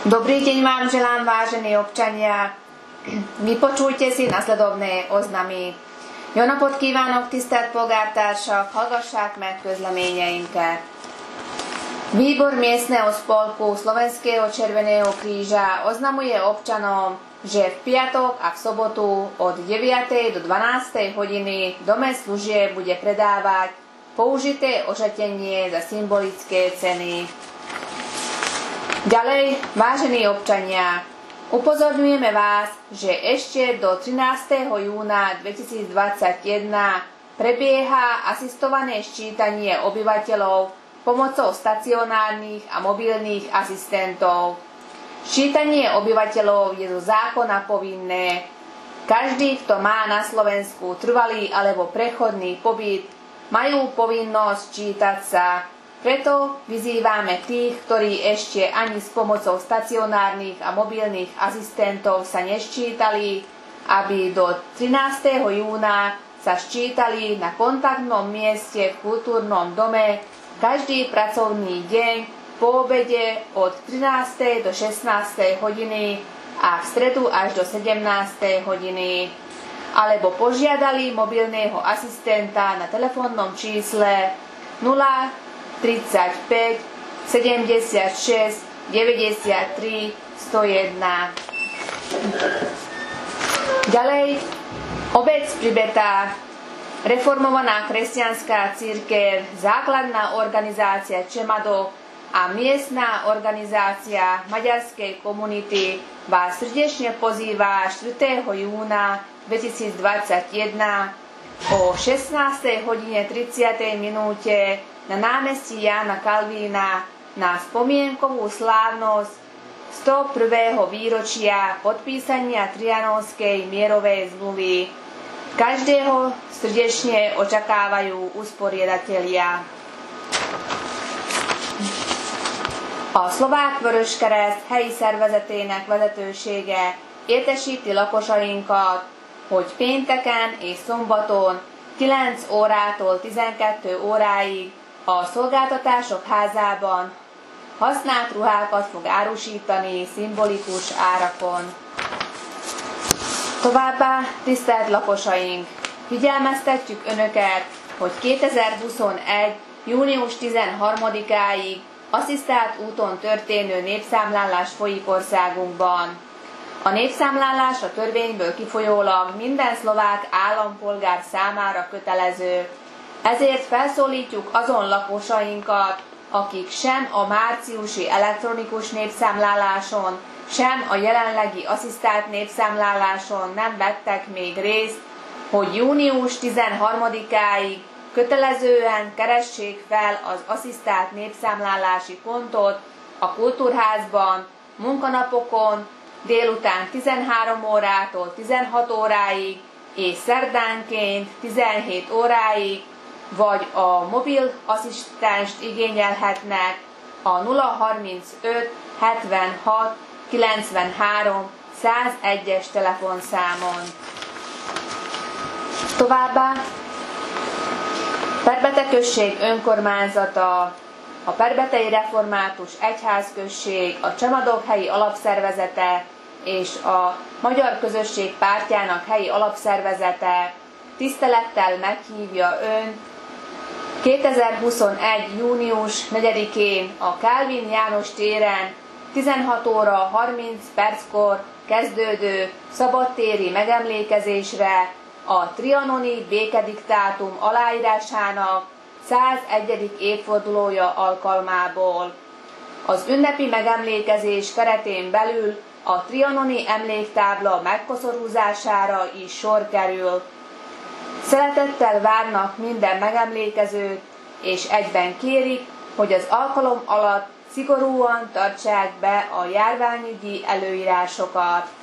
Dobrý deň vám želám, vážení občania. Vypočujte si nasledovné oznamy. Jó napot kívánok, tisztelt polgártársak, hallgassák meg közleményeinket. Výbor miestneho spolku Slovenského Červeného kríža oznamuje občanom, že v piatok a v sobotu od 9. do 12. hodiny v dome služieb bude predávať použité ošatenie za symbolické ceny. Ďalej, vážení občania, upozorňujeme vás, že ešte do 13. júna 2021 prebieha asistované ščítanie obyvateľov pomocou stacionárnych a mobilných asistentov. Ščítanie obyvateľov je zo zákona povinné. Každý, kto má na Slovensku trvalý alebo prechodný pobyt, majú povinnosť ščítať sa. Preto vyzývame tých, ktorí ešte ani s pomocou stacionárnych a mobilných asistentov sa neščítali, aby do 13. júna sa ščítali na kontaktnom mieste v kultúrnom dome každý pracovný deň po obede od 13. do 16. hodiny a v stredu až do 17. hodiny. Alebo požiadali mobilného asistenta na telefónnom čísle 035 76 93 101. Ďalej, obec pri Betách, reformovaná kresťanská cirkev, základná organizácia Čemado a miestna organizácia maďarskej komunity vás srdečne pozýva 4. júna 2021 o 16:30 na námestí Jána Kalvína na spomienkovú slávnosť 101. výročia podpísania Trianonskej mierovej zmluvy. Každého srdečne očakávajú usporiadatelia. A Szlovák Vöröskereszt helyi szervezetének vezetősége értesíti lakosainkat, hogy pénteken és szombaton 9 órától 12 óráig a Szolgáltatások Házában használt ruhákat fog árusítani szimbolikus árakon. Továbbá, tisztelt lakosaink, figyelmeztetjük Önöket, hogy 2021. június 13-áig asszisztált úton történő népszámlálás folyik országunkban. A népszámlálás a törvényből kifolyólag minden szlovák állampolgár számára kötelező. Ezért felszólítjuk azon lakosainkat, akik sem a márciusi elektronikus népszámláláson, sem a jelenlegi asszisztált népszámláláson nem vettek még részt, hogy június 13-áig kötelezően keressék fel az asszisztált népszámlálási pontot a Kultúrházban, munkanapokon, délután 13 órától 16 óráig és szerdánként 17 óráig, vagy a mobil asszisztenst igényelhetnek a 035 76 93 101-es telefonszámon. Továbbá Perbete község önkormányzata, a Perbetei Református Egyházközség, a Csemadok helyi alapszervezete és a Magyar Közösség Pártjának helyi alapszervezete tisztelettel meghívja Önt 2021. június 4-én a Kálvin János téren 16 óra 30 perckor kezdődő szabadtéri megemlékezésre a trianoni békediktátum aláírásának 101. évfordulója alkalmából. Az ünnepi megemlékezés keretén belül a trianoni emléktábla megkoszorúzására is sor kerül. Szeretettel várnak minden megemlékezőt, és egyben kérik, hogy az alkalom alatt szigorúan tartsák be a járványügyi előírásokat.